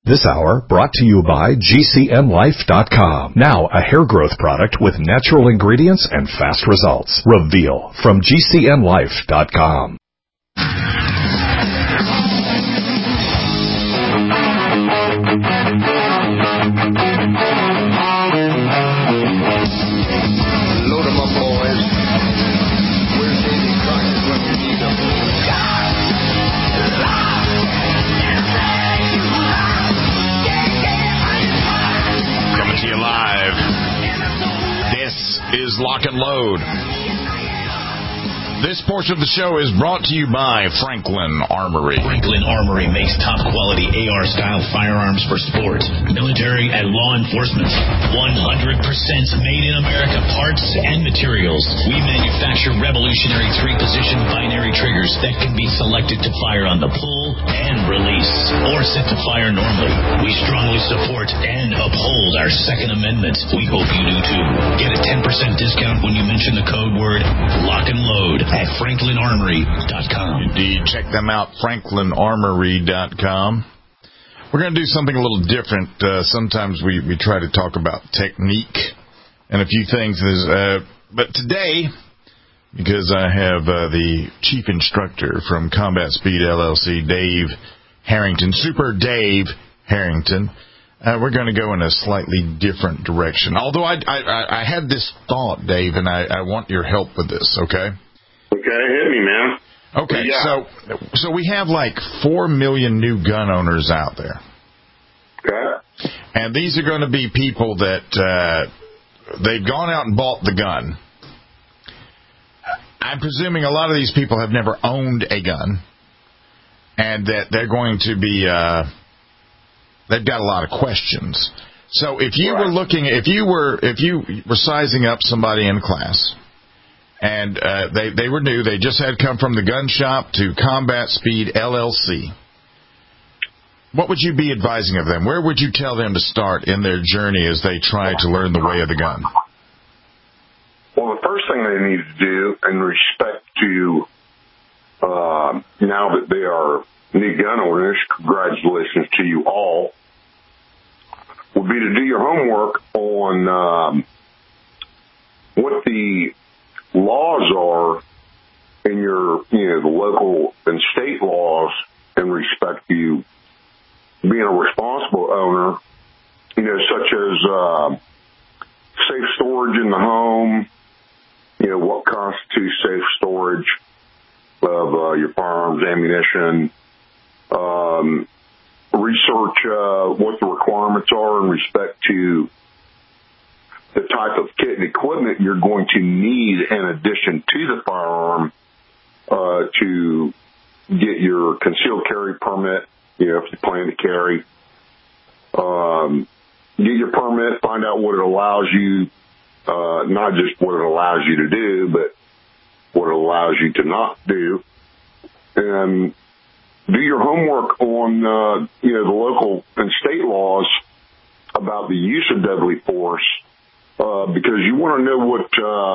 This hour brought to you by GCNLife.com. Now a hair growth product with natural ingredients and fast results. Reveal from GCNLife.com. Load 'em up, boys. Where's Davy Crockett when you need him? Coming to you live. This is Lock and Load. This portion of the show is brought to you by Franklin Armory. Franklin Armory makes top-quality AR-style firearms for sport, military, and law enforcement. 100% made in America parts and materials. We manufacture revolutionary three-position binary triggers that can be selected to fire on the pull and release, or set to fire normally. We strongly support and uphold our Second Amendment. We hope you do too. Get a 10% discount when you mention the code word Lock and Load at FranklinArmory.com. Indeed, check them out, FranklinArmory.com. We're going to do something a little different. Sometimes we try to talk about technique and a few things. But today, because I have the chief instructor from Combat Speed LLC, Dave Harrington, Super Dave Harrington, we're going to go in a slightly different direction. Although I had this thought, Dave, and I want your help with this, okay? Okay, hit me, man. Okay, Yeah. so we have like 4 million new gun owners out there. Okay. And these are going to be people that they've gone out and bought the gun. I'm presuming a lot of these people have never owned a gun, and that they're going to be they've got a lot of questions. So if you were looking, if you were sizing up somebody in class, and they were new, they just had come from the gun shop to Combat Speed LLC, what would you be advising of them? Where would you tell them to start in their journey as they try to learn the way of the gun? Well, the first thing they need to do, in respect to now that they are new gun owners, congratulations to you all, would be to do your homework on what the laws are in your, the local and state laws in respect to being a responsible owner, such as safe storage in the home, what constitutes safe storage of your firearms, ammunition, research what the requirements are in respect to the type of kit and equipment you're going to need in addition to the firearm to get your concealed carry permit, if you plan to carry. Get your permit, find out what it allows you, not just what it allows you to do, but what it allows you to not do. And do your homework on, the local and state laws about the use of deadly force, because you want to know what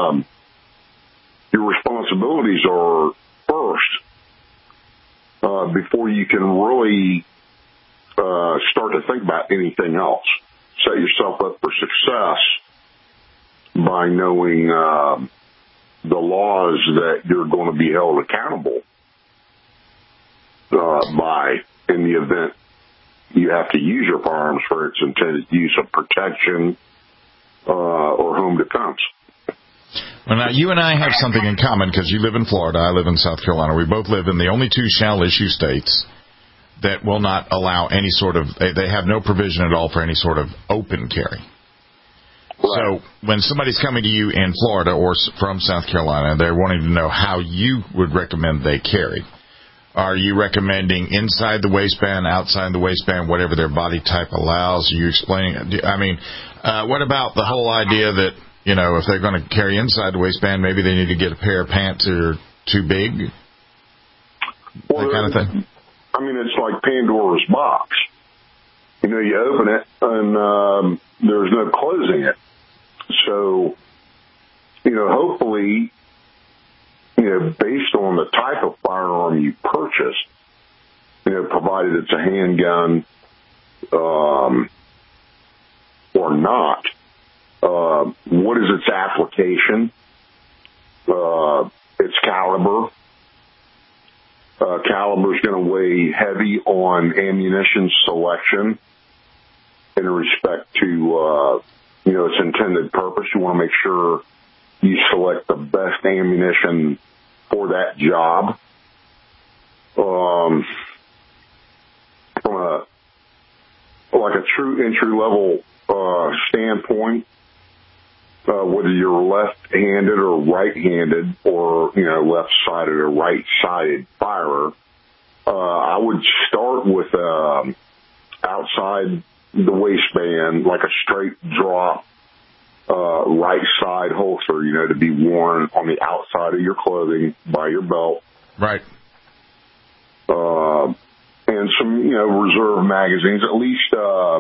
your responsibilities are first, before you can really start to think about anything else. Set yourself up for success by knowing the laws that you're going to be held accountable by in the event you have to use your firearms for its intended use of protection or home defense. Well, now, you and I have something in common because you live in Florida. I live in South Carolina. We both live in the only two shall-issue states that will not allow any sort of, they have no provision at all for any sort of open carry. Right. So when somebody's coming to you in Florida or from South Carolina, they're wanting to know how you would recommend they carry. Are you recommending inside the waistband, outside the waistband, whatever their body type allows? Are you explaining? I mean, what about the whole idea that, if they're going to carry inside the waistband, maybe they need to get a pair of pants that are too big? Well, that kind of thing? I mean, it's like Pandora's box. You open it and there's no closing it. So, hopefully, based on the type of firearm you purchase, provided it's a handgun, or not. What is its application? Its caliber. Caliber is going to weigh heavy on ammunition selection in respect to, its intended purpose. You want to make sure you select the best ammunition for that job. From a true entry-level standpoint, whether you're left-handed or right-handed or, left-sided or right-sided firer, I would start with outside the waistband, like a straight drop right side holster, to be worn on the outside of your clothing by your belt. Right. And some, reserve magazines, at least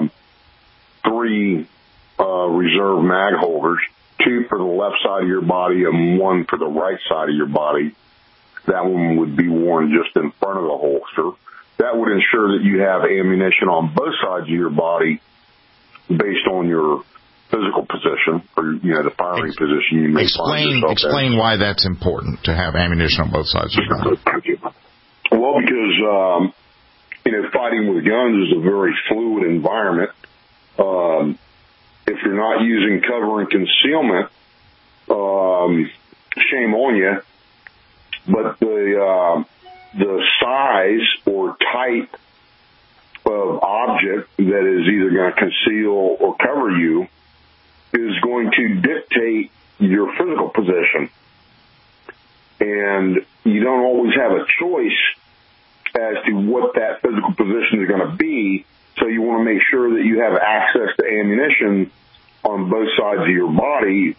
3 reserve mag holders, 2 for the left side of your body and 1 for the right side of your body. That one would be worn just in front of the holster. That would ensure that you have ammunition on both sides of your body based on your physical position or, the firing position you may find yourself in. Explain why that's important to have ammunition on both sides of your body. Well, because, fighting with guns is a very fluid environment. If you're not using cover and concealment, shame on you. But the size or type of object that is either going to conceal or cover you is going to dictate your physical position. And you don't always have a choice as to what that physical position is going to be, so you want to make sure that you have access to ammunition on both sides of your body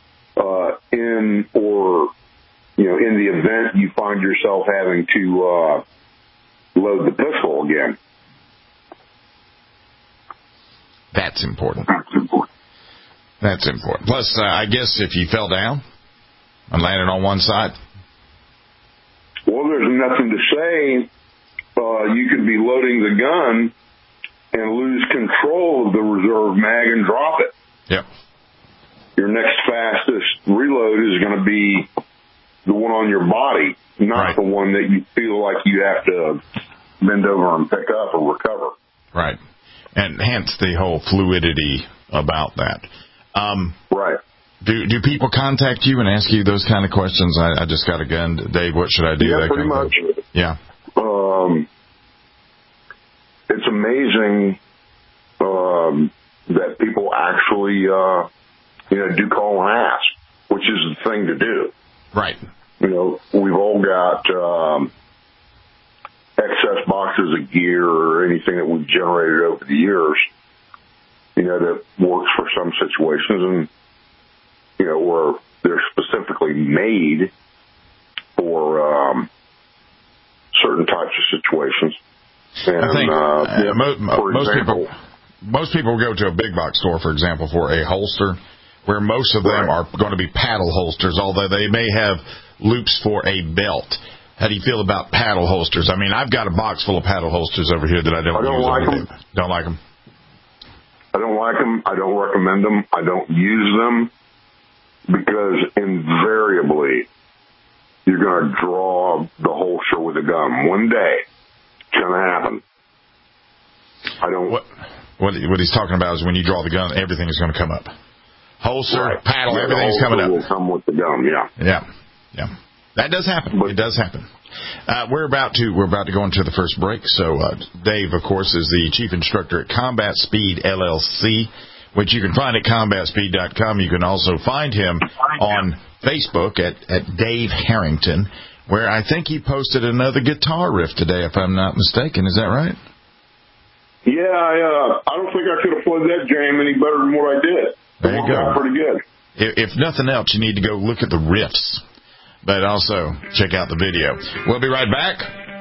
in the event you find yourself having to load the pistol again. That's important. That's important. Plus, I guess if you fell down and landed on one side. Well, there's nothing to say. You could be loading the gun and lose control of the reserve mag and drop it. Yep. Your next fastest reload is going to be the one on your body, not the one that you feel like you have to bend over and pick up or recover. Right. And hence the whole fluidity about that. Right. Do people contact you and ask you those kind of questions? I just got a gun. Dave, what should I do? Yeah, pretty much. Yeah. It's amazing that people actually, do call and ask, which is the thing to do. Right. We've all got excess boxes of gear or anything that we've generated over the years, that works for some situations and, where they're specifically made for certain types of situations. And, I think most people go to a big box store, for example, for a holster, where most of them are going to be paddle holsters, although they may have loops for a belt. How do you feel about paddle holsters? I mean, I've got a box full of paddle holsters over here that I don't use. Like them. Don't like them. I don't like them. I don't recommend them. I don't use them because invariably you're going to draw the holster with a gun. One day it's going to happen. I don't. What he's talking about is when you draw the gun, everything is going to come up. Holster, paddle, everything's coming up. Will come with the gun. Yeah. That does happen. It does happen. We're about to go into the first break. So Dave, of course, is the chief instructor at Combat Speed LLC, which you can find at combatspeed.com. You can also find him on Facebook at Dave Harrington, where I think he posted another guitar riff today, if I'm not mistaken. Is that right? Yeah, I don't think I could have played that jam any better than what I did. There you go. Pretty good. If nothing else, you need to go look at the riffs, but also check out the video. We'll be right back.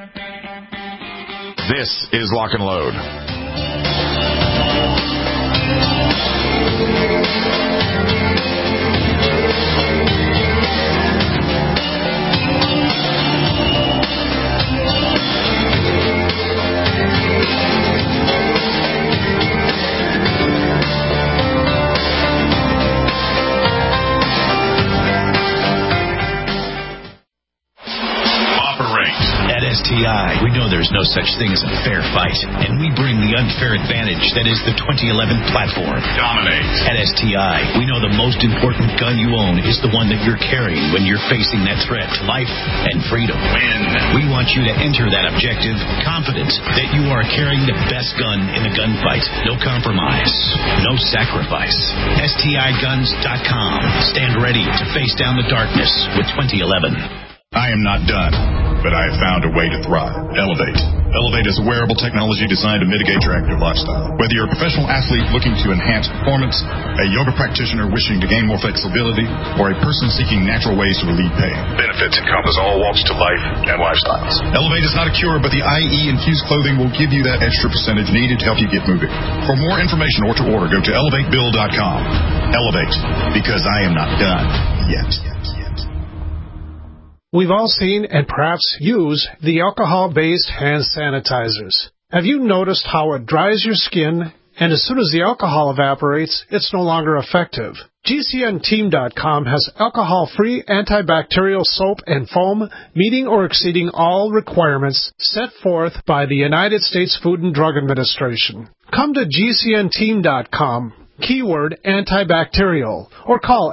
This is Lock and Load. STI, we know there's no such thing as a fair fight, and we bring the unfair advantage that is the 2011 platform. Dominate. At STI, we know the most important gun you own is the one that you're carrying when you're facing that threat to life and freedom. Win. We want you to enter that objective confident that you are carrying the best gun in the gunfight. No compromise, no sacrifice. STIguns.com. Stand ready to face down the darkness with 2011. I am not done, but I have found a way to thrive. Elevate. Elevate is a wearable technology designed to mitigate your active lifestyle. Whether you're a professional athlete looking to enhance performance, a yoga practitioner wishing to gain more flexibility, or a person seeking natural ways to relieve pain, benefits encompass all walks to life and lifestyles. Elevate is not a cure, but the IE-infused clothing will give you that extra percentage needed to help you get moving. For more information or to order, go to elevatebill.com. Elevate, because I am not done yet. We've all seen and perhaps use the alcohol-based hand sanitizers. Have you noticed how it dries your skin, and as soon as the alcohol evaporates, it's no longer effective? GCNteam.com has alcohol-free antibacterial soap and foam meeting or exceeding all requirements set forth by the United States Food and Drug Administration. Come to GCNteam.com. Keyword antibacterial, or call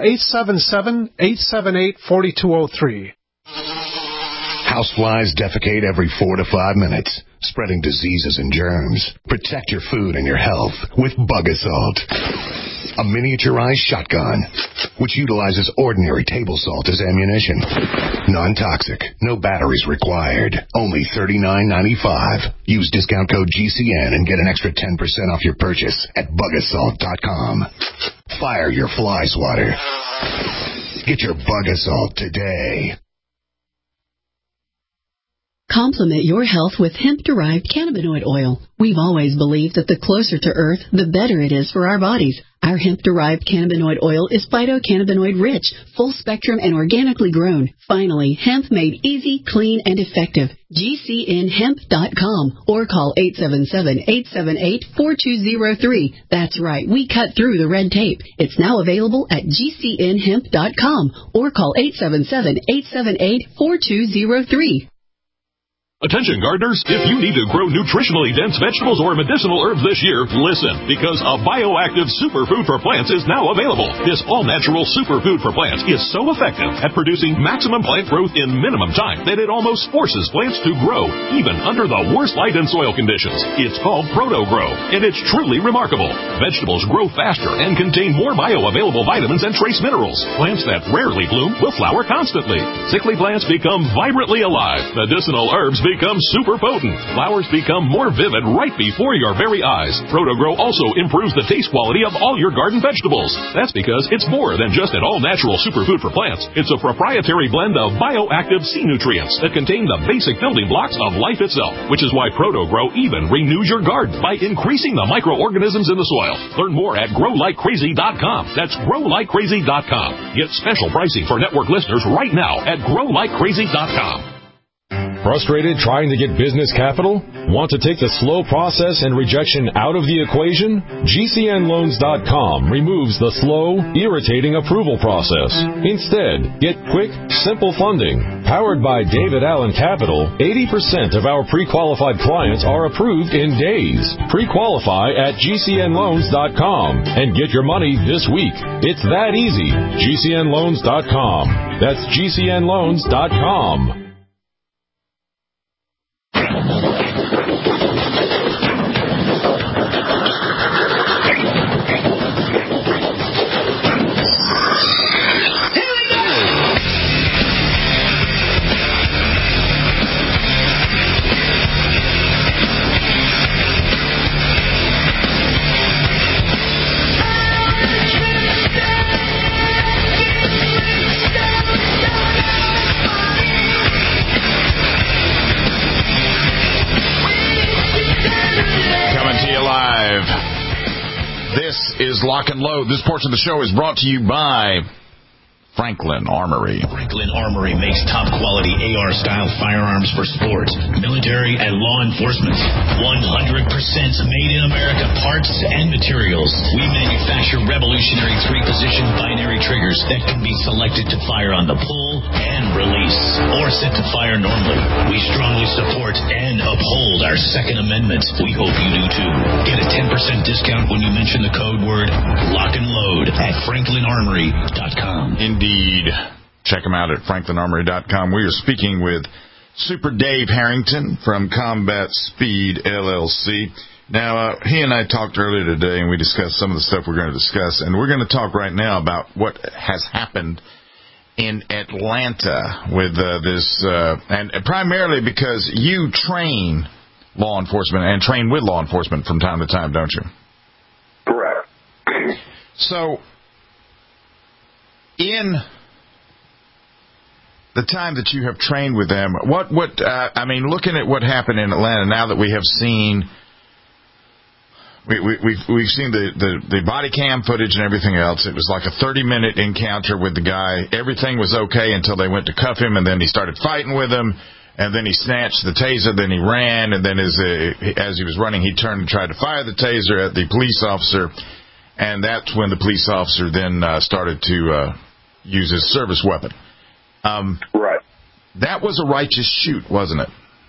877-878-4203. Houseflies defecate every 4 to 5 minutes, spreading diseases and germs. Protect your food and your health with Bug Assault, a miniaturized shotgun which utilizes ordinary table salt as ammunition. Non-toxic, no batteries required. Only $39.95. Use discount code GCN and get an extra 10% off your purchase at bugassault.com. Fire your fly swatter. Get your Bug Assault today. Complement your health with hemp-derived cannabinoid oil. We've always believed that the closer to Earth, the better it is for our bodies. Our hemp-derived cannabinoid oil is phytocannabinoid-rich, full-spectrum, and organically grown. Finally, hemp made easy, clean, and effective. GCNhemp.com or call 877-878-4203. That's right, we cut through the red tape. It's now available at GCNhemp.com or call 877-878-4203. Attention gardeners, if you need to grow nutritionally dense vegetables or medicinal herbs this year, listen, because a bioactive superfood for plants is now available. This all-natural superfood for plants is so effective at producing maximum plant growth in minimum time that it almost forces plants to grow, even under the worst light and soil conditions. It's called Proto-Grow, and it's truly remarkable. Vegetables grow faster and contain more bioavailable vitamins and trace minerals. Plants that rarely bloom will flower constantly. Sickly plants become vibrantly alive. Medicinal herbs become super potent. Flowers become more vivid right before your very eyes. Proto-Grow also improves the taste quality of all your garden vegetables. That's because it's more than just an all-natural superfood for plants. It's a proprietary blend of bioactive sea nutrients that contain the basic building blocks of life itself, which is why Proto-Grow even renews your garden by increasing the microorganisms in the soil. Learn more at growlikecrazy.com. That's growlikecrazy.com. Get special pricing for network listeners right now at growlikecrazy.com. Frustrated trying to get business capital? Want to take the slow process and rejection out of the equation? GCNloans.com removes the slow, irritating approval process. Instead, get quick, simple funding. Powered by David Allen Capital, 80% of our pre-qualified clients are approved in days. Pre-qualify at GCNloans.com and get your money this week. It's that easy. GCNloans.com. That's GCNloans.com. Is Lock and Load. This portion of the show is brought to you by Franklin Armory. Franklin Armory makes top-quality AR-style firearms for sport, military, and law enforcement. 100% made in America parts and materials. We manufacture revolutionary 3-position binary triggers that can be selected to fire on the pull pull and release, or set to fire normally. We strongly support and uphold our Second Amendment. We hope you do too. Get a 10% discount when you mention the code word Lock and Load at FranklinArmory.com. Indeed. Check them out at FranklinArmory.com. We are speaking with Super Dave Harrington from Combat Speed LLC. Now, he and I talked earlier today, and we discussed some of the stuff we're going to discuss, and we're going to talk right now about what has happened in Atlanta with this, and primarily because you train law enforcement and train with law enforcement from time to time, don't you? Correct. So, in the time that you have trained with them, looking at what happened in Atlanta, now that we have seen, we've seen the body cam footage and everything else. It was like a 30-minute encounter with the guy. Everything was okay until they went to cuff him, and then he started fighting with him, and then he snatched the taser, then he ran, and then as he was running, he turned and tried to fire the taser at the police officer, and that's when the police officer then started to use his service weapon. Right. That was a righteous shoot, wasn't it?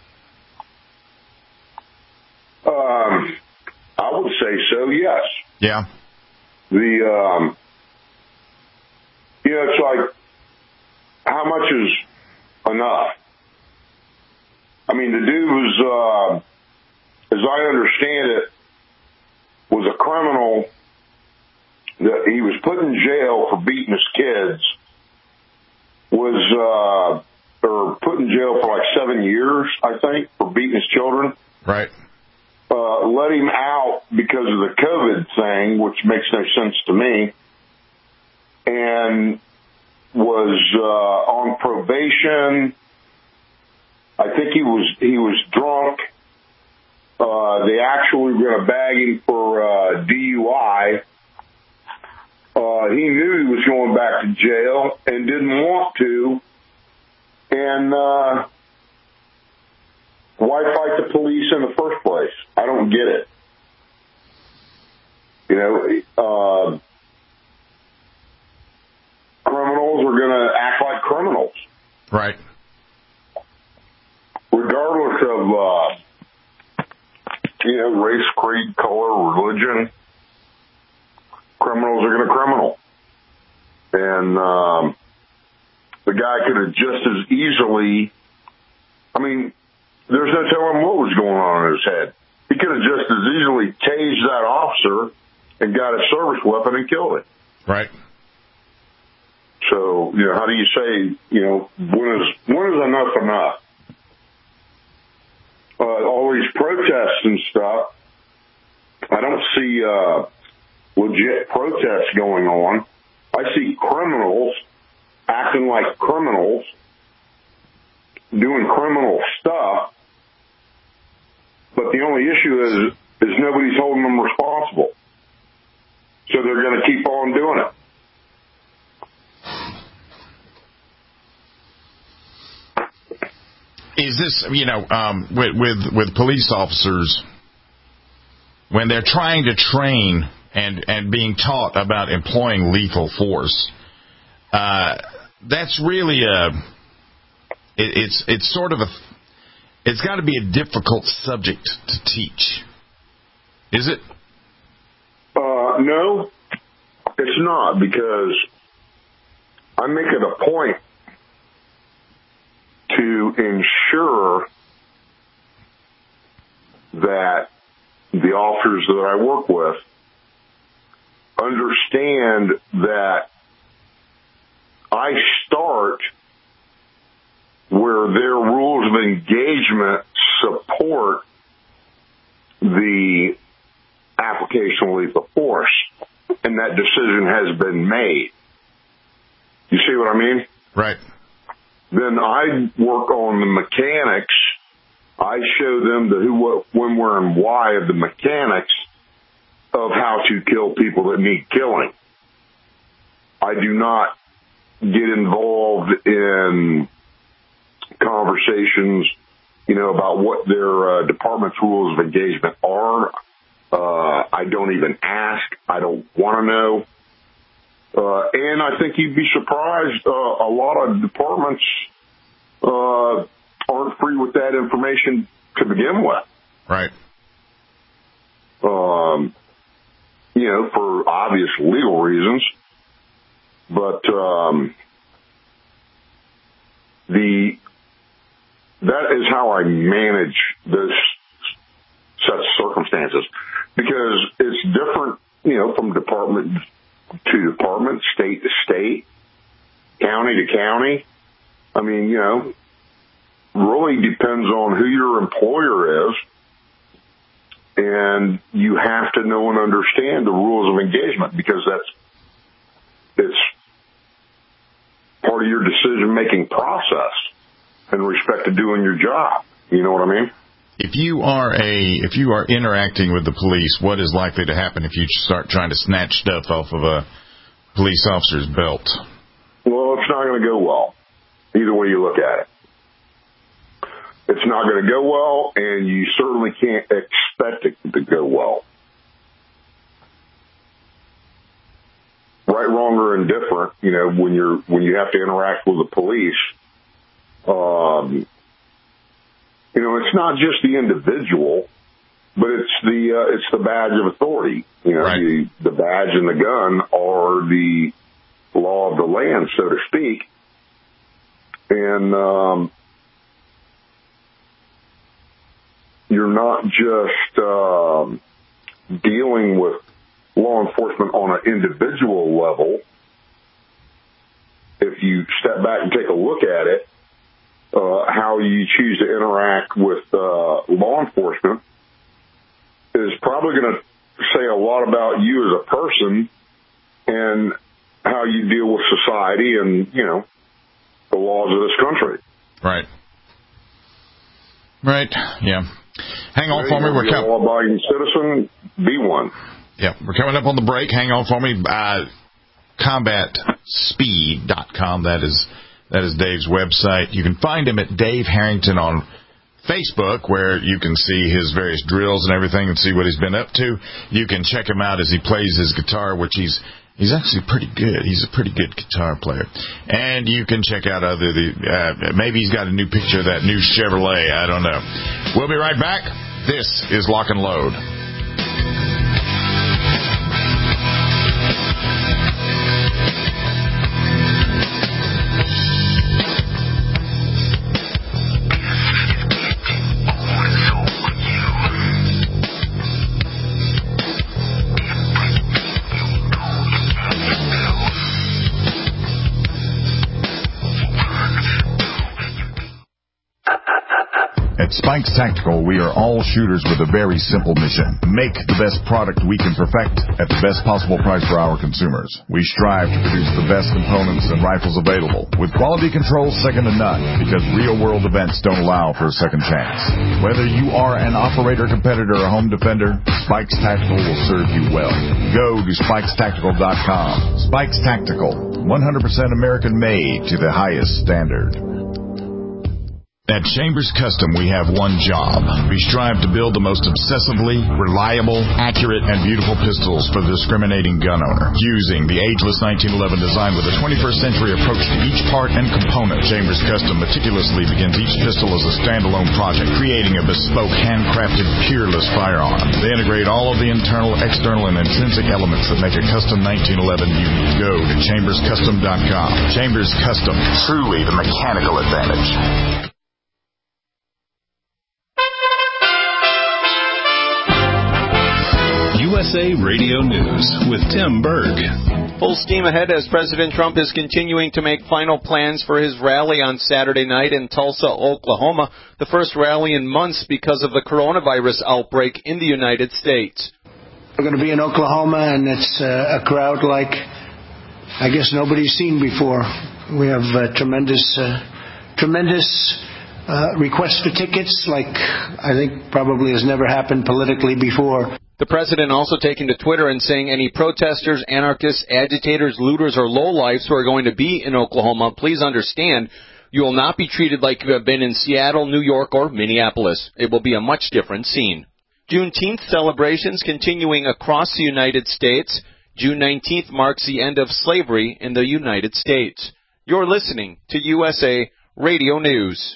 I would say so, yes. Yeah. It's like, how much is enough? I mean, the dude was, as I understand it, was a criminal that he was put in jail for beating his kids, or put in jail for like 7 years, I think, for beating his children. Right. Let him out because of the COVID thing, which makes no sense to me, and was on probation. I think he was drunk. They actually were going to bag him for DUI. He knew he was going back to jail and didn't want to. And why fight the police in the first place? I don't get it. Criminals are going to act like criminals. Right. Regardless of, race, creed, color, religion, criminals are going to criminal. And the guy could have just as easily, there's no telling what was going on in his head. He could have just as easily tased that officer and got a service weapon and killed him. Right. So, how do you say, when is enough enough? All these protests and stuff, I don't see legit protests going on. I see criminals acting like criminals, doing criminal stuff, but the only issue is nobody's holding them responsible. So they're going to keep on doing it. Is this, with police officers, when they're trying to train and being taught about employing lethal force, that's really it's got to be a difficult subject to teach. Is it? No, it's not, because I make it a point to ensure that the officers that I work with understand that I start where their rules of engagement support the application of lethal force, and that decision has been made. You see what I mean? Right. Then I work on the mechanics. I show them the who, what, when, where, and why of the mechanics of how to kill people that need killing. I do not get involved in conversations, about what their department's rules of engagement are. I don't even ask. I don't want to know. And I think you'd be surprised, a lot of departments aren't free with that information to begin with. Right. For obvious legal reasons. But that is how I manage this set of circumstances, because it's different, from department to department, state to state, county to county. I mean, really depends on who your employer is, and you have to know and understand the rules of engagement, because it's part of your decision-making process in respect to doing your job. You know what I mean? If you are interacting with the police, what is likely to happen if you start trying to snatch stuff off of a police officer's belt? Well, it's not going to go well, either way you look at it. It's not going to go well, and you certainly can't expect it to go well. Right, wrong, or indifferent, when you have to interact with the police, it's not just the individual, but it's the badge of authority. Right. The badge and the gun are the law of the land, so to speak. And you're not just dealing with law enforcement on an individual level. If you step back and take a look at it, how you choose to interact with law enforcement is probably going to say a lot about you as a person and how you deal with society and, the laws of this country. Right. Right, yeah. Hang on for me. We're a law-abiding citizen. Be one. Yeah, we're coming up on the break. Hang on for me. CombatSpeed.com. That is Dave's website. You can find him at Dave Harrington on Facebook, where you can see his various drills and everything and see what he's been up to. You can check him out as he plays his guitar, which he's actually pretty good. He's a pretty good guitar player. And you can check out maybe he's got a new picture of that new Chevrolet. I don't know. We'll be right back. This is Lock and Load. At Spikes Tactical, we are all shooters with a very simple mission. Make the best product we can perfect at the best possible price for our consumers. We strive to produce the best components and rifles available, with quality control second to none, because real-world events don't allow for a second chance. Whether you are an operator, competitor, or home defender, Spikes Tactical will serve you well. Go to SpikesTactical.com. Spikes Tactical, 100% American-made to the highest standard. At Chambers Custom, we have one job. We strive to build the most obsessively reliable, accurate, and beautiful pistols for the discriminating gun owner. Using the ageless 1911 design with a 21st century approach to each part and component, Chambers Custom meticulously begins each pistol as a standalone project, creating a bespoke, handcrafted, peerless firearm. They integrate all of the internal, external, and intrinsic elements that make a custom 1911 unique. Go to ChambersCustom.com. Chambers Custom, truly the mechanical advantage. USA Radio News with Tim Berg. Full steam ahead as President Trump is continuing to make final plans for his rally on Saturday night in Tulsa, Oklahoma, the first rally in months because of the coronavirus outbreak in the United States. We're going to be in Oklahoma, and it's a crowd like I guess nobody's seen before. We have tremendous requests for tickets like I think probably has never happened politically before. The president also taking to Twitter and saying any protesters, anarchists, agitators, looters, or lowlifes who are going to be in Oklahoma, please understand you will not be treated like you have been in Seattle, New York, or Minneapolis. It will be a much different scene. Juneteenth celebrations continuing across the United States. June 19th marks the end of slavery in the United States. You're listening to USA Radio News.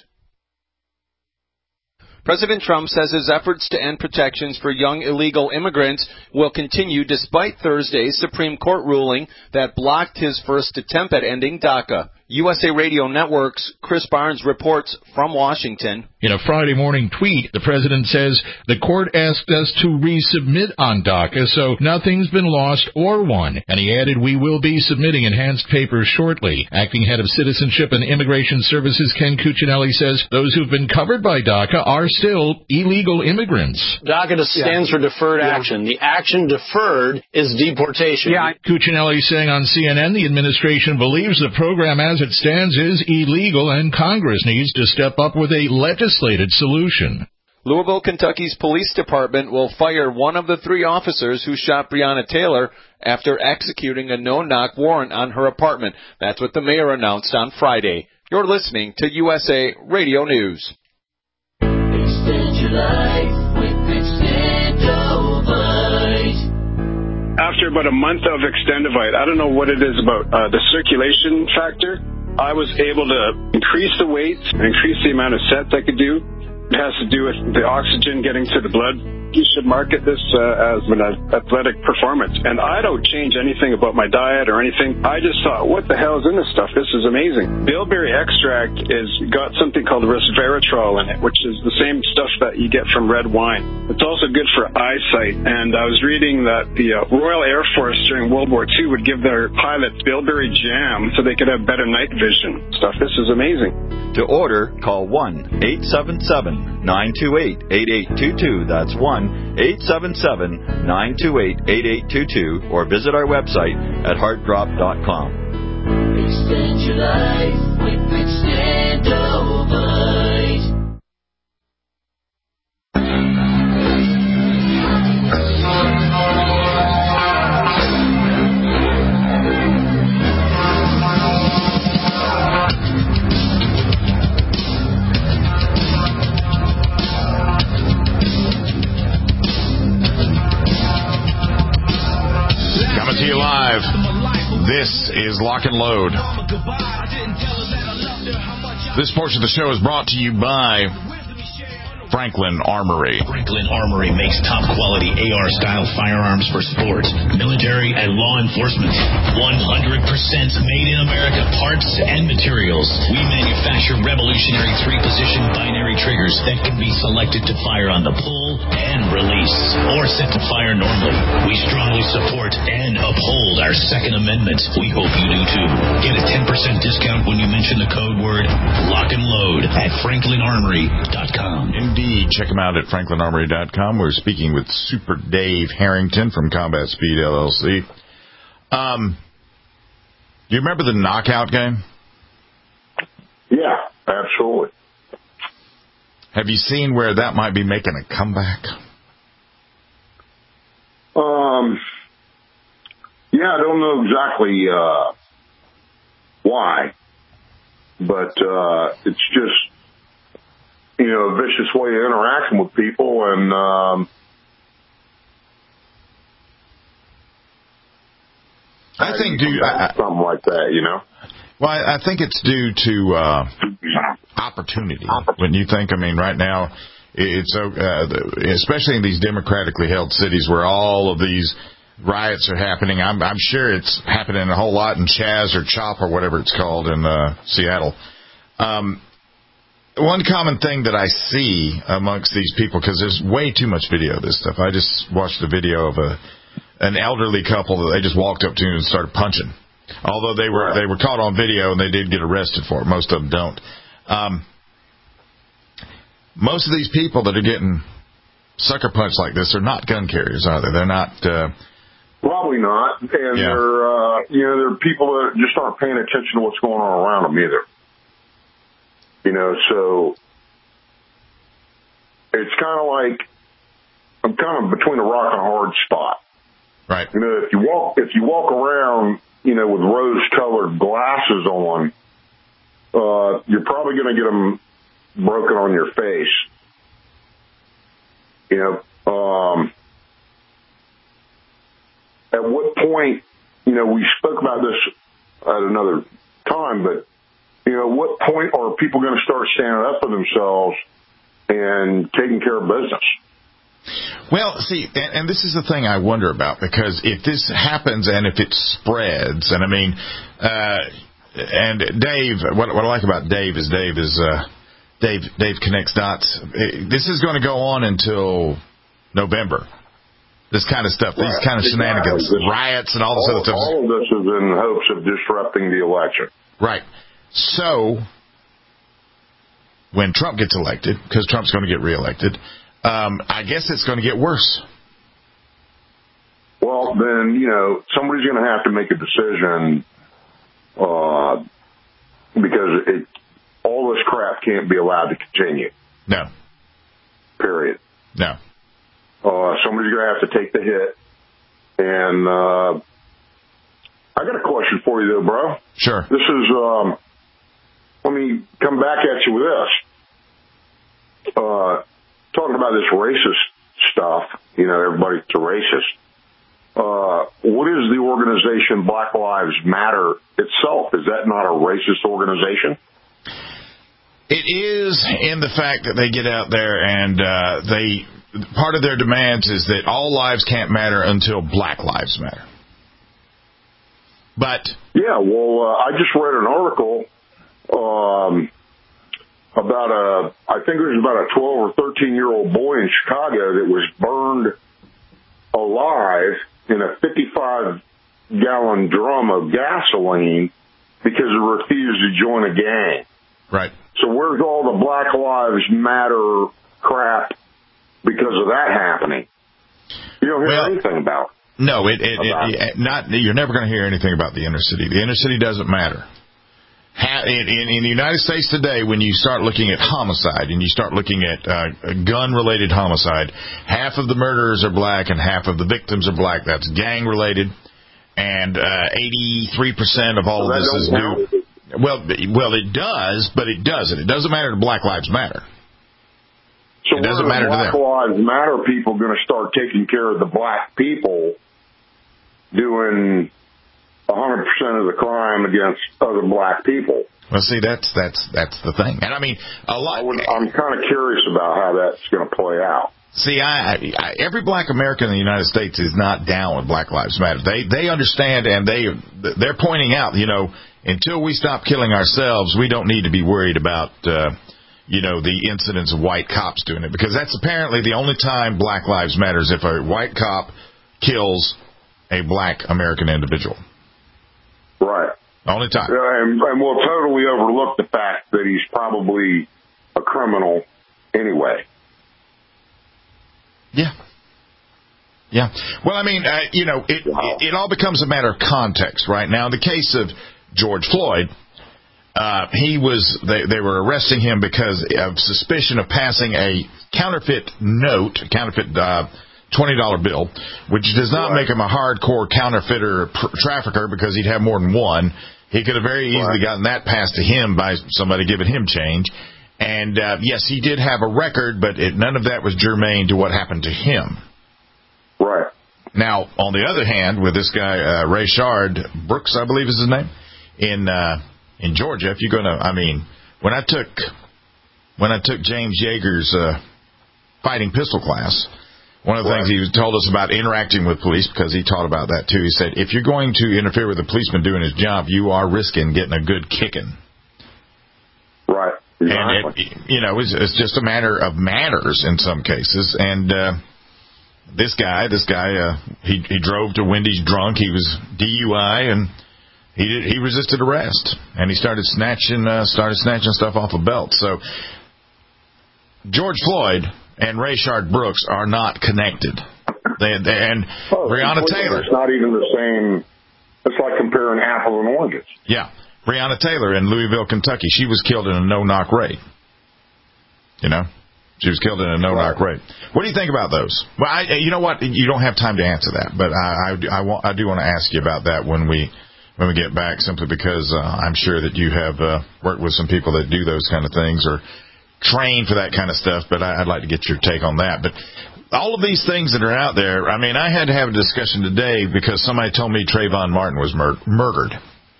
President Trump says his efforts to end protections for young illegal immigrants will continue despite Thursday's Supreme Court ruling that blocked his first attempt at ending DACA. USA Radio Network's Chris Barnes reports from Washington. In a Friday morning tweet, the president says the court asked us to resubmit on DACA, so nothing's been lost or won. And he added, we will be submitting enhanced papers shortly. Acting head of Citizenship and Immigration Services Ken Cuccinelli says those who've been covered by DACA are still illegal immigrants. DACA stands for deferred action. The action deferred is deportation. Cuccinelli saying on CNN the administration believes the program as it stands is illegal and Congress needs to step up with a legislated solution. Louisville, Kentucky's police department will fire one of the 3 officers who shot Breonna Taylor after executing a no-knock warrant on her apartment. That's what the mayor announced on Friday. You're listening to USA Radio News. Extend your life with Extendovite. After about a month of Extendovite, I don't know what it is about the circulation factor. I was able to increase the weight, increase the amount of sets I could do. It has to do with the oxygen getting to the blood. You should market this as an athletic performance. And I don't change anything about my diet or anything. I just thought, what the hell is in this stuff? This is amazing. Bilberry extract is got something called resveratrol in it, which is the same stuff that you get from red wine. It's also good for eyesight. And I was reading that the Royal Air Force during World War II would give their pilots Bilberry jam so they could have better night vision stuff. This is amazing. To order, call 1-877-928-8822. That's 1-877-928-8822. Or visit our website at heartdrop.com. Extend your life with Extendovite. Coming to you live. This is Lock and Load. This portion of the show is brought to you by Franklin Armory. Franklin Armory makes top-quality AR-style firearms for sports, military, and law enforcement. 100% made in America parts and materials. We manufacture revolutionary 3-position binary triggers that can be selected to fire on the pull and release, or set to fire normally. We strongly support and uphold our Second Amendment. We hope you do too. Get a 10% discount when you mention the code word Lock and Load at FranklinArmory.com. Indeed. Check them out at FranklinArmory.com. We're speaking with Super Dave Harrington from Combat Speed LLC. Do you remember the knockout game? Yeah, absolutely. Have you seen where that might be making a comeback? Yeah, I don't know exactly why, but it's just, a vicious way of interacting with people, and I think something like that, Well, I think it's due to opportunity. When you think, right now, it's especially in these democratically held cities where all of these riots are happening. I'm sure it's happening a whole lot in Chaz or Chop or whatever it's called in Seattle. One common thing that I see amongst these people, because there's way too much video of this stuff. I just watched a video of an elderly couple that they just walked up to and started punching. Although they were caught on video and they did get arrested for it. Most of them don't. Most of these people that are getting sucker punched like this are not gun carriers, are they? They're not. Probably not. And they're people that just aren't paying attention to what's going on around them either. So it's kind of like I'm kind of between a rock and a hard spot. Right. If you walk around, with rose-colored glasses on, you're probably going to get them broken on your face. at what point, we spoke about this at another time, but, at what point are people going to start standing up for themselves and taking care of business? Well, see, and this is the thing I wonder about, because if this happens and if it spreads, and I mean, and Dave, what I like about Dave is Dave connects dots. This is going to go on until November. This kind of stuff, these kind of shenanigans, riots and all this other stuff. All of this is in hopes of disrupting the election. Right. So, when Trump gets elected, because Trump's going to get reelected, I guess it's going to get worse. Well, then, somebody's going to have to make a decision, because all this crap can't be allowed to continue. No. Period. No. Somebody's going to have to take the hit. And I got a question for you, though, bro. Sure. This is, let me come back at you with this. Talking about this racist stuff, everybody's a racist. What is the organization Black Lives Matter itself? Is that not a racist organization? It is, in the fact that they get out there and part of their demands is that all lives can't matter until Black Lives Matter. But yeah, well, I just read an article about I think it was about a 12 or 13-year-old boy in Chicago that was burned alive in a 55-gallon drum of gasoline because he refused to join a gang. Right. So where's all the Black Lives Matter crap because of that happening? You don't hear anything about it. No, you're never going to hear anything about the inner city. The inner city doesn't matter. In the United States today, when you start looking at homicide and you start looking at gun-related homicide, half of the murderers are black and half of the victims are black. That's gang-related, and 83% of all of this is new. Well, it does, but it doesn't. It doesn't matter to Black Lives Matter. So it doesn't matter to them. Black Lives Matter people going to start taking care of the black people doing 100% of the crime against other black people? Well, see, that's the thing. And I mean, I'm kind of curious about how that's going to play out. See, every black American in the United States is not down with Black Lives Matter. They understand, and they're pointing out, until we stop killing ourselves, we don't need to be worried about, the incidents of white cops doing it. Because that's apparently the only time Black Lives Matter is if a white cop kills a black American individual. Right. Only time. And we'll totally overlook the fact that he's probably a criminal anyway. Yeah. Yeah. Well, I mean, it all becomes a matter of context, right? Now, in the case of George Floyd, they were arresting him because of suspicion of passing a counterfeit note, $20 bill, which does not make him a hardcore counterfeiter trafficker because he'd have more than one. He could have very easily gotten that passed to him by somebody giving him change. And, yes, he did have a record, but none of that was germane to what happened to him. Right. Now, on the other hand, with this guy, Rayshard Brooks, I believe is his name, in Georgia, if you're going to, when I took James Yeager's fighting pistol class, one of the things he told us about interacting with police, because he taught about that too, he said, if you're going to interfere with a policeman doing his job, you are risking getting a good kicking. Right. Exactly. And, it's just a matter of manners in some cases. And this guy, he drove to Wendy's drunk. He was DUI, and he resisted arrest. And he started snatching stuff off a belt. So George Floyd and Rayshard Brooks are not connected. And Breonna Taylor. It's not even the same. It's like comparing apples and oranges. Yeah. Breonna Taylor in Louisville, Kentucky, she was killed in a no-knock raid. She was killed in a no-knock raid. What do you think about those? Well, you know what? You don't have time to answer that, but I do want to ask you about that when we get back, simply because I'm sure that you have worked with some people that do those kind of things or train for that kind of stuff, but I'd like to get your take on that. But all of these things that are out there, I mean, I had to have a discussion today because somebody told me Trayvon Martin was murdered.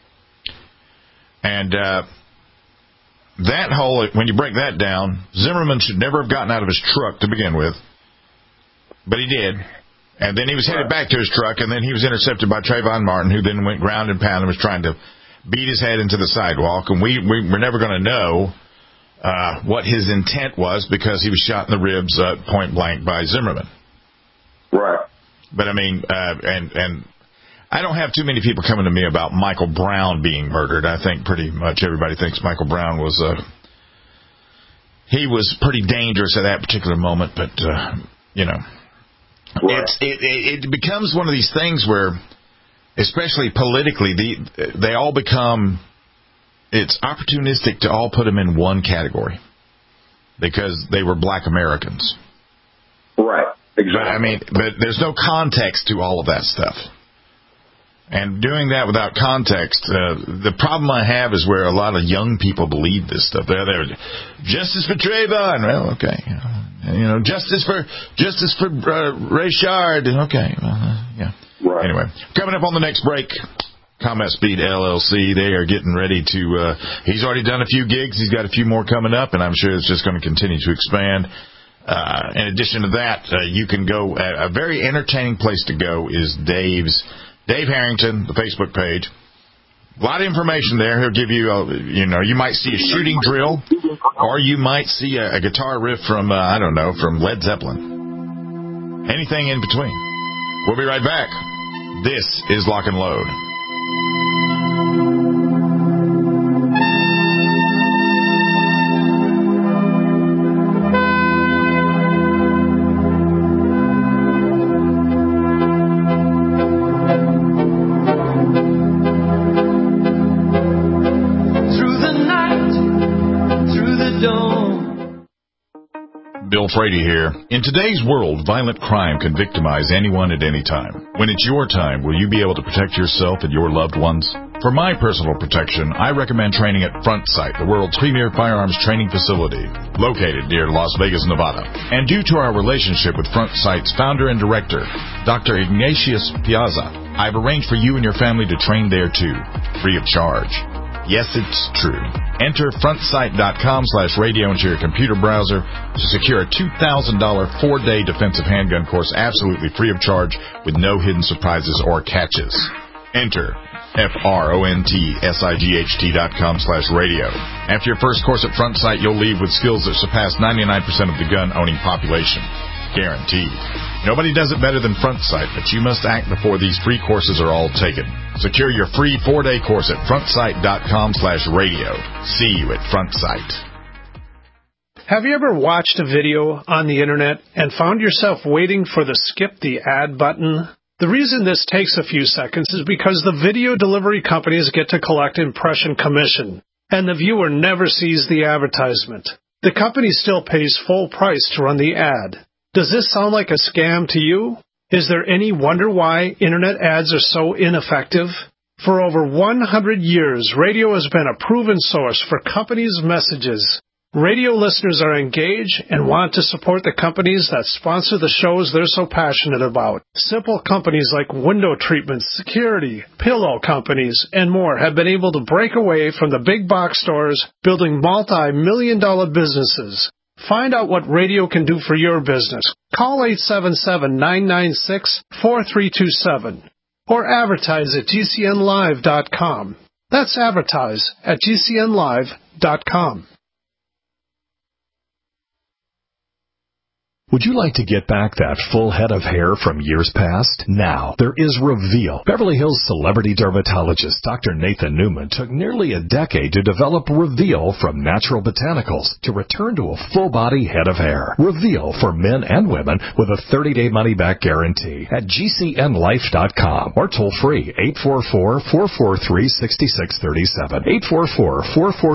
And that whole, when you break that down, Zimmerman should never have gotten out of his truck to begin with. But he did. And then he was headed back to his truck, and then he was intercepted by Trayvon Martin, who then went ground and pound and was trying to beat his head into the sidewalk. And we're never going to know what his intent was because he was shot in the ribs point blank by Zimmerman. Right. But, I mean, and I don't have too many people coming to me about Michael Brown being murdered. I think pretty much everybody thinks Michael Brown was he was pretty dangerous at that particular moment, but, you know. Right. It becomes one of these things where, especially politically, they all become, it's opportunistic to all put them in one category because they were black Americans. Right, exactly. But there's no context to all of that stuff. And doing that without context, the problem I have is where a lot of young people believe this stuff. They're justice for Trayvon. Well, okay. You know, justice for Rayshard. Okay. Yeah. Right. Anyway, coming up on the next break, Combat Speed LLC, they are getting ready to, he's already done a few gigs. He's got a few more coming up, and I'm sure it's just going to continue to expand. In addition to that, you can go, a very entertaining place to go is Dave Harrington, the Facebook page. A lot of information there. He'll give you, you might see a shooting drill, or you might see a guitar riff from, from Led Zeppelin. Anything in between. We'll be right back. This is Lock and Load. Bill Frady here. In today's world, violent crime can victimize anyone at any time. When it's your time, will you be able to protect yourself and your loved ones? For my personal protection, I recommend training at Front Sight, the world's premier firearms training facility, located near Las Vegas, Nevada. And due to our relationship with Front Sight's founder and director, Dr. Ignatius Piazza, I've arranged for you and your family to train there too, free of charge. Yes, it's true. Enter frontsight.com/radio into your computer browser to secure a $2,000 4-day defensive handgun course absolutely free of charge with no hidden surprises or catches. Enter frontsight.com/radio. After your first course at Front Sight, you'll leave with skills that surpass 99% of the gun-owning population. Guaranteed. Nobody does it better than Front Sight, but you must act before these free courses are all taken. Secure your free 4-day course at frontsight.com/radio. See you at Front Sight. Have you ever watched a video on the internet and found yourself waiting for the skip the ad button? The reason this takes a few seconds is because the video delivery companies get to collect impression commission, and the viewer never sees the advertisement. The company still pays full price to run the ad. Does this sound like a scam to you? Is there any wonder why internet ads are so ineffective? For over 100 years, radio has been a proven source for companies' messages. Radio listeners are engaged and want to support the companies that sponsor the shows they're so passionate about. Simple companies like window treatments, security, pillow companies, and more have been able to break away from the big box stores, building multi-million-dollar businesses. Find out what radio can do for your business. Call 877-996-4327 or advertise at GCNlive.com. That's advertise at GCNlive.com. Would you like to get back that full head of hair from years past? Now, there is Reveal. Beverly Hills celebrity dermatologist Dr. Nathan Newman took nearly a decade to develop Reveal from natural botanicals to return to a full-body head of hair. Reveal for men and women with a 30-day money-back guarantee at GCNlife.com or toll-free 844-443-6637.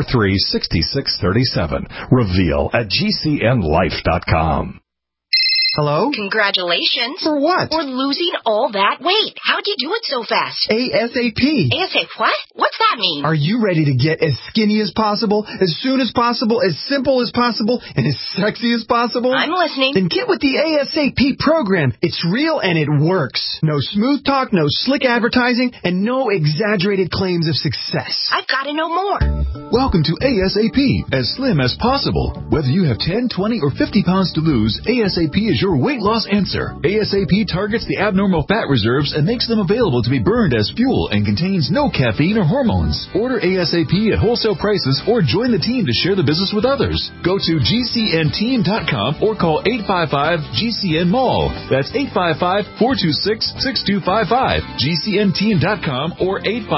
844-443-6637. Reveal at GCNlife.com. Hello? Congratulations. For what? For losing all that weight. How'd you do it so fast? ASAP. ASAP what? What's that mean? Are you ready to get as skinny as possible, as soon as possible, as simple as possible, and as sexy as possible? I'm listening. Then get with the ASAP program. It's real and it works. No smooth talk, no slick advertising, and no exaggerated claims of success. I've got to know more. Welcome to ASAP, as slim as possible. Whether you have 10, 20, or 50 pounds to lose, ASAP is your weight loss answer. ASAP targets the abnormal fat reserves and makes them available to be burned as fuel and contains no caffeine or hormones. Order ASAP at wholesale prices or join the team to share the business with others. Go to GCNteam.com or call 855-GCN-MALL. That's 855-426-6255. GCNteam.com or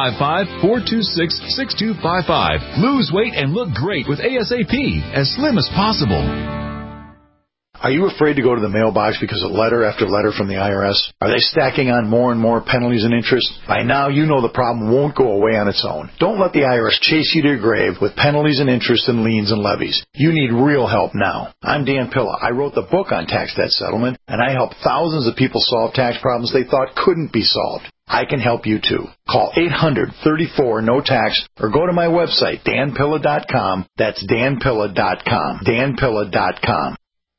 855-426-6255. Lose weight and look great with ASAP, as slim as possible. Are you afraid to go to the mailbox because of letter after letter from the IRS? Are they stacking on more and more penalties and interest? By now, you know the problem won't go away on its own. Don't let the IRS chase you to your grave with penalties and interest and liens and levies. You need real help now. I'm Dan Pilla. I wrote the book on tax debt settlement, and I help thousands of people solve tax problems they thought couldn't be solved. I can help you too. Call 800-34-NO-TAX or go to my website, danpilla.com. That's danpilla.com. danpilla.com.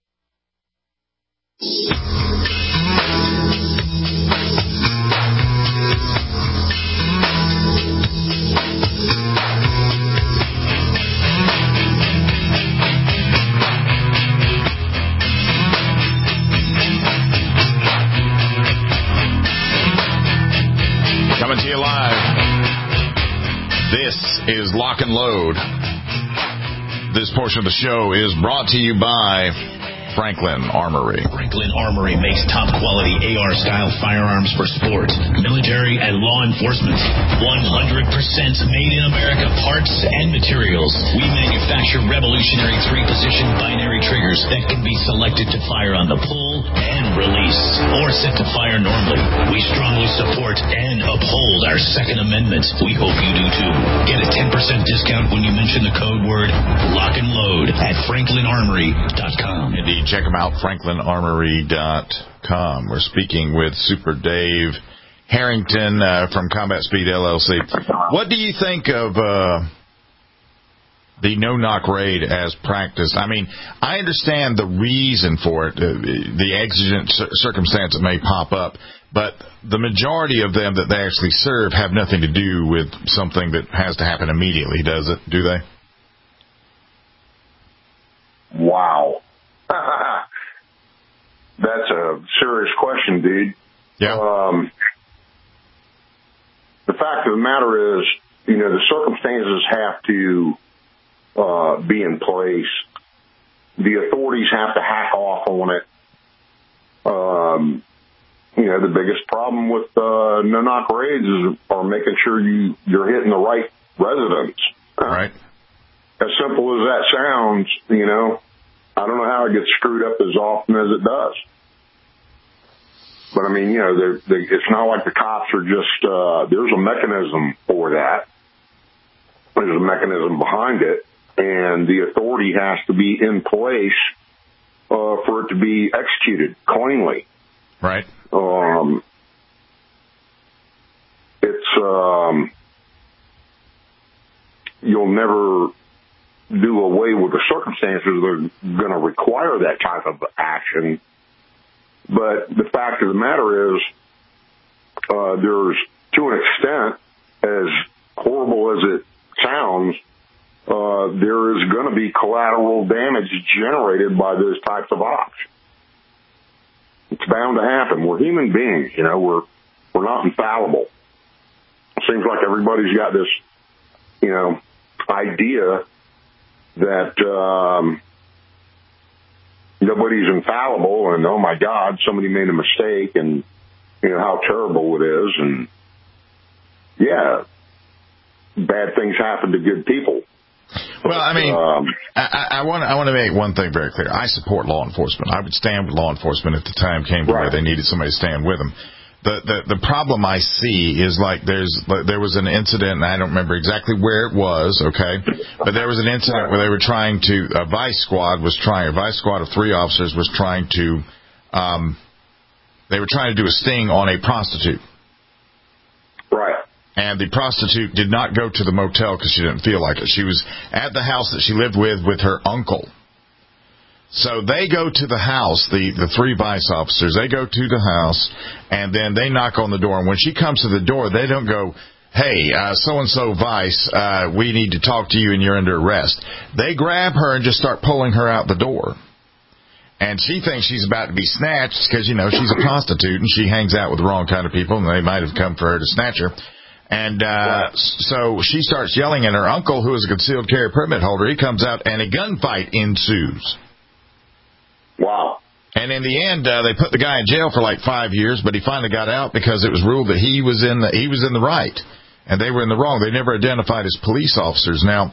Coming to you live. This is Lock and Load. This portion of the show is brought to you by Franklin Armory. Franklin Armory makes top-quality AR-style firearms for sport, military, and law enforcement. 100% made in America parts and materials. We manufacture revolutionary 3-position binary triggers that can be selected to fire on the pull and release, or set to fire normally. We strongly support and uphold our Second Amendment. We hope you do too. Get a 10% discount when you mention the code word Lock and Load at FranklinArmory.com. Indeed. Check them out, FranklinArmory.com. We're speaking with Super Dave Harrington from Combat Speed LLC. What do you think of the no-knock raid as practice? I mean, I understand the reason for it, the exigent circumstance that may pop up, but the majority of them that they actually serve have nothing to do with something that has to happen immediately, does it? Do they? Wow. That's a serious question, dude. Yeah. The fact of the matter is, you know, the circumstances have to be in place. The authorities have to hack off on it. You know, the biggest problem with no-knock raids are making sure you're hitting the right residents. Right. As simple as that sounds, you know, I don't know how it gets screwed up as often as it does. But, I mean, you know, it's not like the cops are just, there's a mechanism for that. There's a mechanism behind it, and the authority has to be in place for it to be executed cleanly. Right. You'll never do away with the circumstances that are going to require that type of action. But the fact of the matter is, there's, to an extent, as horrible as it sounds, there is going to be collateral damage generated by those types of ops. It's bound to happen. We're human beings, you know, we're not infallible. It seems like everybody's got this, you know, idea that nobody's infallible, and oh my God, somebody made a mistake, and you know how terrible it is, and yeah, bad things happen to good people. Well, I mean, I want to make one thing very clear. I support law enforcement. I would stand with law enforcement if the time came to where they needed somebody to stand with them. The problem I see is like there was an incident, and I don't remember exactly where it was, okay, but there was an incident where they were trying to, a vice squad of 3 officers was trying to they were trying to do a sting on a prostitute. Right. And the prostitute did not go to the motel because she didn't feel like it. She was at the house that she lived with her uncle. So they go to the house, the three vice officers, they go to the house, and then they knock on the door. And when she comes to the door, they don't go, hey, so-and-so vice, we need to talk to you and you're under arrest. They grab her and just start pulling her out the door. And she thinks she's about to be snatched because, you know, she's a prostitute and she hangs out with the wrong kind of people and they might have come for her to snatch her. And so she starts yelling, and her uncle, who is a concealed carry permit holder, he comes out and a gunfight ensues. Wow. And in the end, they put the guy in jail for like 5 years, but he finally got out because it was ruled that he was in the right and they were in the wrong. They never identified as police officers. Now,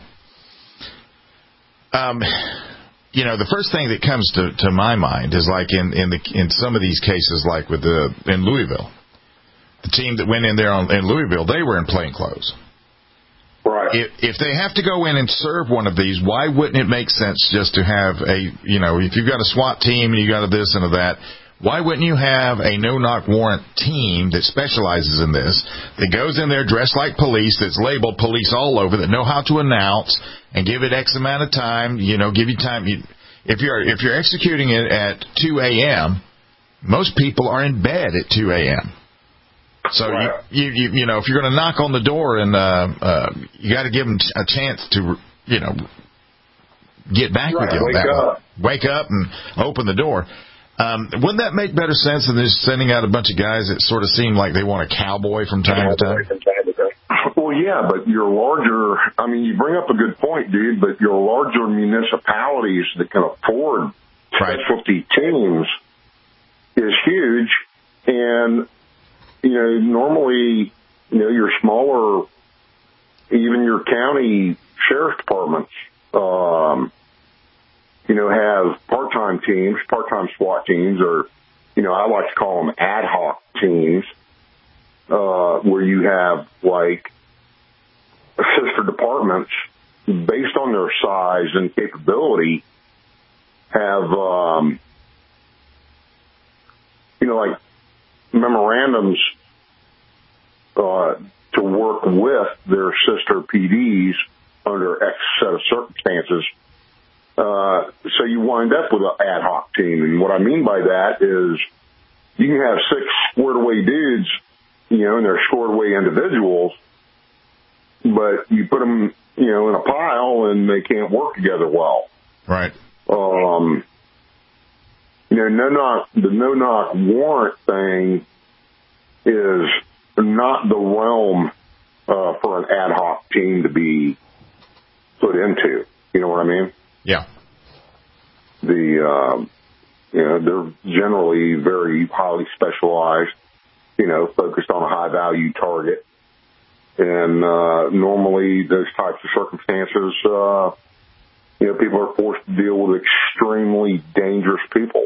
you know, the first thing that comes to my mind is like in some of these cases, like in Louisville, the team that went in there in Louisville, they were in plain clothes. Right. If they have to go in and serve one of these, why wouldn't it make sense just to have you know, if you've got a SWAT team and you got a this and a that, why wouldn't you have a no-knock warrant team that specializes in this, that goes in there dressed like police, that's labeled police all over, that know how to announce and give it X amount of time, you know, give you time. If you're executing it at 2 a.m., most people are in bed at 2 a.m. So right. you know, if you're going to knock on the door and you got to give them a chance to, you know, get back with you. Wake up and open the door. Wouldn't that make better sense than just sending out a bunch of guys that sort of seem like they want a cowboy from time to time? Well, yeah, but your larger, I mean, you bring up a good point, dude, but your larger municipalities that can afford specialty teams is huge. And, you know, normally, you know, your smaller, even your county sheriff's departments, you know, have part-time teams, part-time SWAT teams, or, you know, I like to call them ad hoc teams, where you have, like, sister departments, based on their size and capability, have, you know, like, memorandums to work with their sister PDs under X set of circumstances. So you wind up with an ad hoc team. And what I mean by that is you can have 6 squared away dudes, you know, and they're squared away individuals, but you put them, you know, in a pile and they can't work together well. Right. You know, the no-knock warrant thing is not the realm for an ad hoc team to be put into. You know what I mean? Yeah. You know, they're generally very highly specialized, you know, focused on a high-value target. And normally those types of circumstances, you know, people are forced to deal with extremely dangerous people.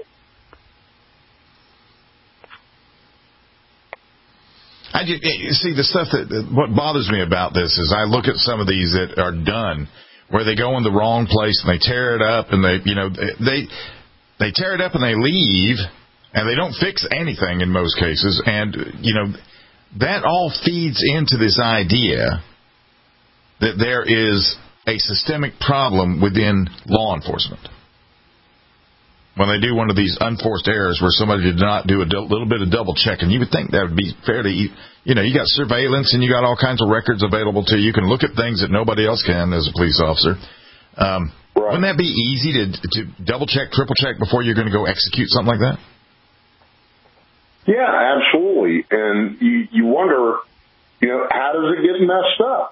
See, the stuff what bothers me about this is I look at some of these that are done where they go in the wrong place and they tear it up and they tear it up and they leave and they don't fix anything in most cases. And, you know, that all feeds into this idea that there is a systemic problem within law enforcement. When they do one of these unforced errors where somebody did not do a little bit of double checking, you would think that would be fairly, you know, you got surveillance and you got all kinds of records available to you. You can look at things that nobody else can as a police officer. Wouldn't that be easy to double check, triple check before you're going to go execute something like that? Yeah, absolutely. And you wonder, you know, how does it get messed up?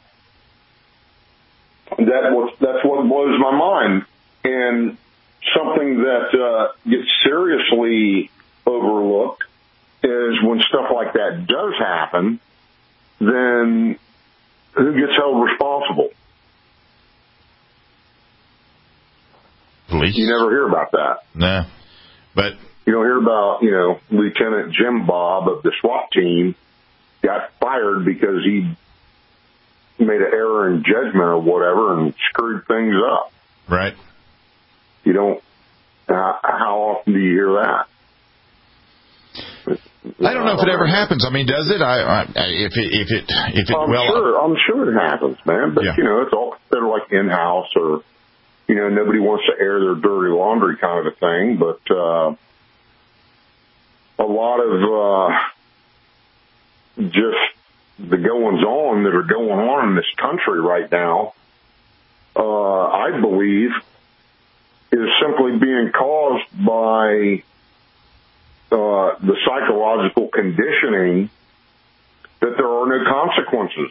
That's what blows my mind. And something that gets seriously overlooked is when stuff like that does happen, then who gets held responsible? Police. You never hear about that. No. But you don't hear about, you know, Lieutenant Jim Bob of the SWAT team got fired because he made an error in judgment or whatever and screwed things up. Right. You don't, how often do you hear that? I don't know if it ever happens. I mean, does it? I'm sure it happens, man. But it's all considered like in-house, or nobody wants to air their dirty laundry kind of a thing. But a lot of just the goings-on that are going on in this country right now, I believe, is simply being caused by the psychological conditioning that there are no consequences.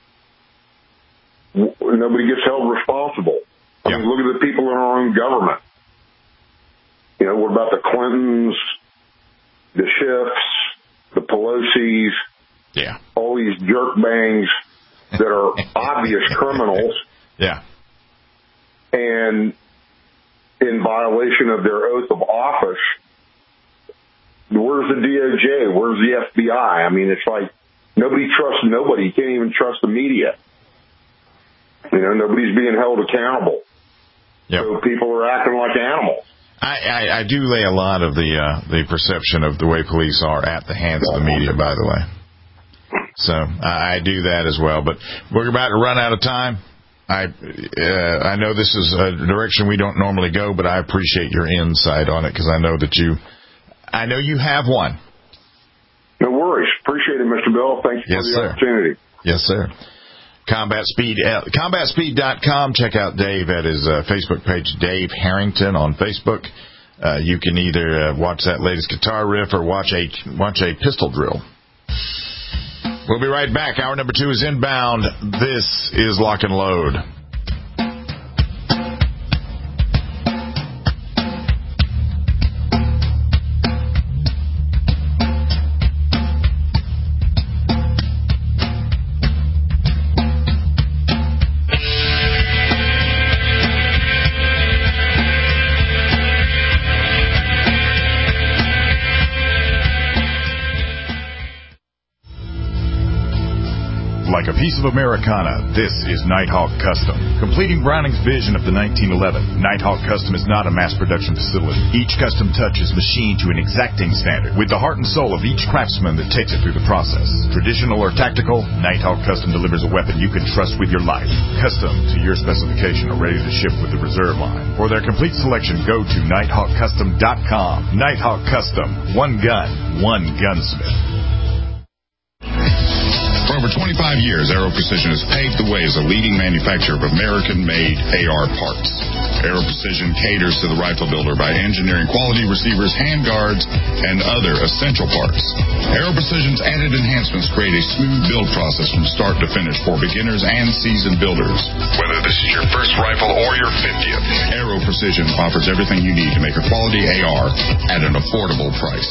Nobody gets held responsible. I mean, look at the people in our own government. What about the Clintons, the Schiffs, the Pelosi's, all these jerkbangs that are obvious criminals, and in violation of their oath of office. Where's the DOJ? Where's the FBI? I mean, it's like nobody trusts nobody. You can't even trust the media. Nobody's being held accountable. So people are acting like animals. I do lay a lot of the perception of the way police are at the hands of the media, by the way. So I do that as well. But we're about to run out of time. I know this is a direction we don't normally go, but I appreciate your insight on it because I know you have one. No worries. Appreciate it, Mr. Bill. Thank you for the opportunity. Yes, sir. CombatSpeed.com. Check out Dave at his Facebook page, Dave Harrington on Facebook. You can either watch that latest guitar riff or watch a pistol drill. We'll be right back. Hour number 2 is inbound. This is Lock and Load. Like a piece of Americana, this is Nighthawk Custom. Completing Browning's vision of the 1911, Nighthawk Custom is not a mass production facility. Each custom touch is machined to an exacting standard, with the heart and soul of each craftsman that takes it through the process. Traditional or tactical, Nighthawk Custom delivers a weapon you can trust with your life. Custom to your specification or ready to ship with the reserve line. For their complete selection, go to NighthawkCustom.com. Nighthawk Custom. One gun, one gunsmith. For over 25 years, Aero Precision has paved the way as a leading manufacturer of American-made AR parts. Aero Precision caters to the rifle builder by engineering quality receivers, handguards, and other essential parts. Aero Precision's added enhancements create a smooth build process from start to finish for beginners and seasoned builders. Whether this is your first rifle or your 50th, Aero Precision offers everything you need to make a quality AR at an affordable price.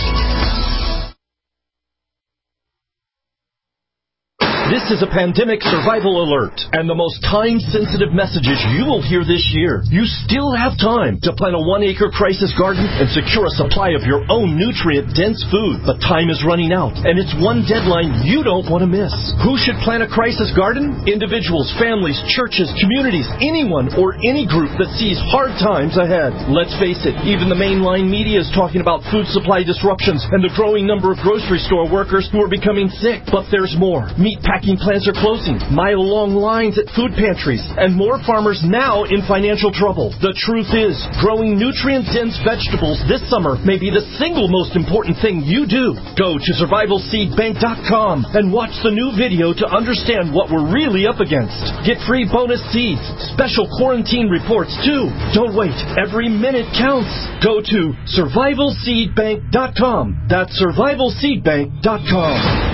This is a pandemic survival alert, and the most time-sensitive messages you will hear this year. You still have time to plant a 1-acre crisis garden and secure a supply of your own nutrient-dense food. But time is running out, and it's one deadline you don't want to miss. Who should plant a crisis garden? Individuals, families, churches, communities, anyone or any group that sees hard times ahead. Let's face it, even the mainline media is talking about food supply disruptions and the growing number of grocery store workers who are becoming sick. But there's more. Meatpacking plants are closing, mile-long lines at food pantries, and more farmers now in financial trouble. The truth is, growing nutrient-dense vegetables this summer may be the single most important thing you do. Go to SurvivalSeedBank.com and watch the new video to understand what we're really up against. Get free bonus seeds, special quarantine reports too. Don't wait. Every minute counts. Go to SurvivalSeedBank.com. That's SurvivalSeedBank.com.